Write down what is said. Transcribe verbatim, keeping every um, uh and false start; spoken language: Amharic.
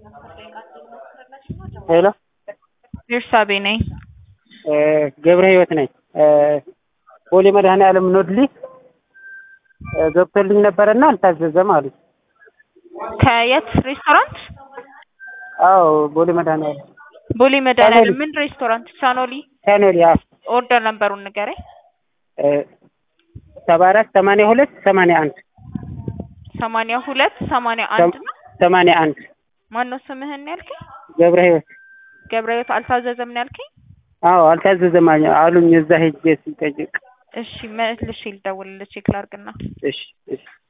ሄሎ ቤርሳቤ ነኝ። ገብረ ህይወት ነኝ። ቦሌ መድኃኔዓለም ኖድሊ ገብቶልኝ ነበርና አልታዘዘም አሉ። ከየት ሬስቶራንት? አዎ ቦሌ መድኃኔዓለም። ቦሌ መድኃኔዓለም ምን ሬስቶራንት? ቻኖሊ ቻኖሊ። አዎ ኦርደር ነበሩን ንገረኝ። ሰባ አራት ሰማንያ ሁለት ሰማንያ አንድ ሰማንያ ሁለት ሰማንያ አንድ ነው። ሰማንያ አንድ ማነው ስምህን ያልከኝ? ገብረ ህይወት። ገብረ ህይወት አልታዘዘም ነው ያልከኝ? አዎ አልታዘዘም አሉኝ እዛ ሄጄ ስጠይቅ። እሺ መልሼ ልደውልልህ ቼክ ላድርግና። እሺ እሺ